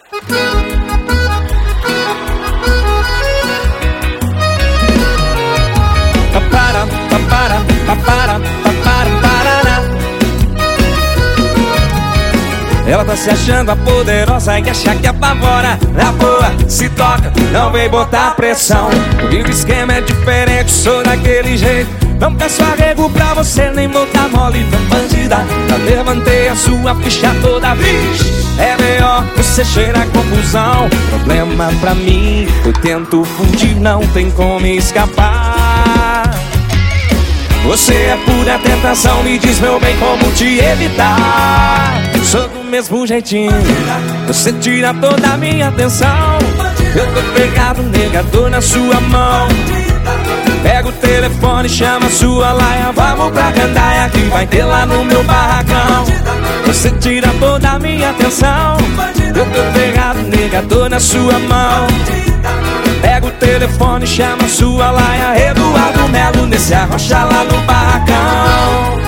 Ela tá se achando a poderosa e acha que apavora. Na boa, se toca, não vem botar pressão. Comigo o esquema é diferente, sou daquele jeito. Não peço arrego pra você, nem botar mole tão bandida. Já levantei a sua ficha toda vez. É melhor você cheirar confusão. Problema pra mim, eu tento fugir, não tem como escapar. Você é pura tentação, me diz meu bem como te evitar. Sou do mesmo jeitinho, você tira toda a minha atenção. Eu tô pegado, negador na sua mão. Pega o telefone, chama sua laia, vamos pra gandaia que vai ter lá no meu barracão. Você tira toda a minha atenção. Eu tô pegado, negador na sua mão. Pega o telefone, chama sua laia, Eduardo Melo, nesse arrocha lá no barracão.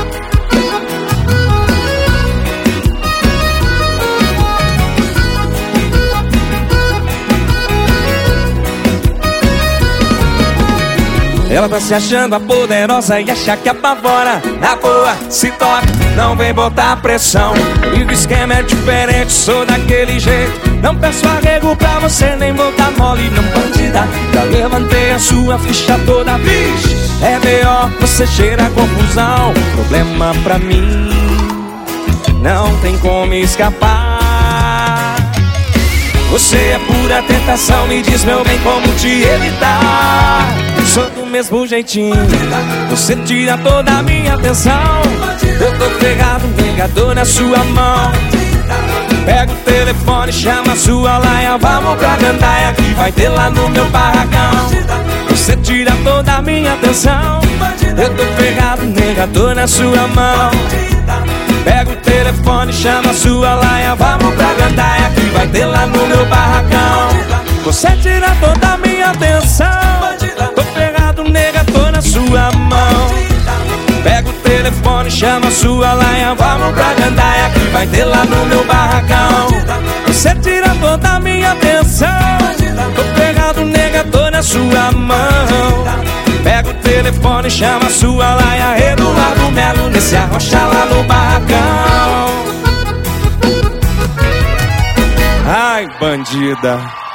Ela tá se achando a poderosa e acha que apavora. Na boa, se toca, não vem botar pressão. E o esquema é diferente, sou daquele jeito. Não peço arrego pra você, nem botar mole, não bandida. Já levantei a sua ficha toda vez. É melhor você cheirar confusão. Problema pra mim, não tem como escapar. Você é pura tentação, me diz meu bem como te evitar. Sou do mesmo jeitinho, você tira toda a minha atenção. Eu tô pegado, negador na sua mão. Pega o telefone, chama sua laia, vamos pra gandaia que vai ter lá no meu barracão. Você tira toda a minha atenção. Eu tô pegado, negador na sua mão. Pega o telefone, chama sua laia, vamos pra gandaia que vai ter lá no meu barracão. Você tira toda a minha atenção. Tô pegado, nega, tô na sua mão. Pega o telefone, chama sua laia, vamos pra gandaia que vai ter lá no meu barracão. Você tira toda a minha atenção. Tô pegado, nega, tô na sua mão. Pega o telefone, chama sua laia, Eduardo Melo, nesse arrocha lá no barracão. Ai, bandida.